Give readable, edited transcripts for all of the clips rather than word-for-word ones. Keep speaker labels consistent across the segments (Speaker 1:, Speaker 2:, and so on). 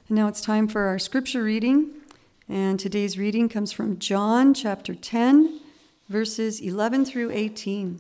Speaker 1: And now it's time for our scripture reading. And today's reading comes from John chapter 10, verses 11 through 18.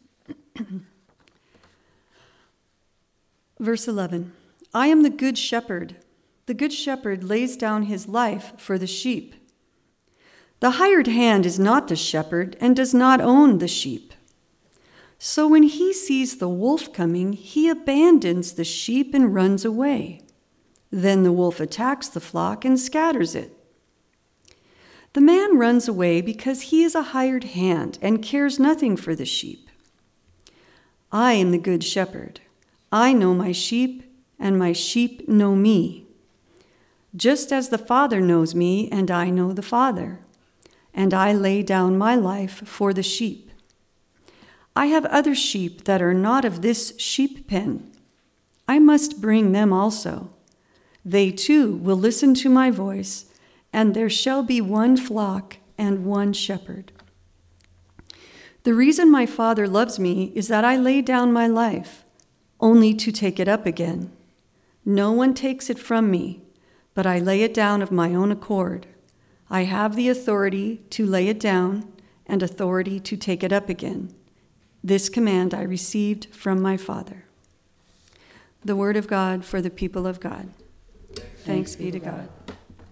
Speaker 1: Verse 11, I am the good shepherd. The good shepherd lays down his life for the sheep. The hired hand is not the shepherd and does not own the sheep. So when he sees the wolf coming, he abandons the sheep and runs away. Then the wolf attacks the flock and scatters it. The man runs away because he is a hired hand and cares nothing for the sheep. I am the good shepherd. I know my sheep, and my sheep know me. Just as the Father knows me, and I know the Father, and I lay down my life for the sheep. I have other sheep that are not of this sheep pen. I must bring them also. They too will listen to my voice, and there shall be one flock and one shepherd. The reason my Father loves me is that I lay down my life, only to take it up again. No one takes it from me, but I lay it down of my own accord. I have the authority to lay it down and authority to take it up again. This command I received from my Father. The word of God for the people of God. Thanks be to God.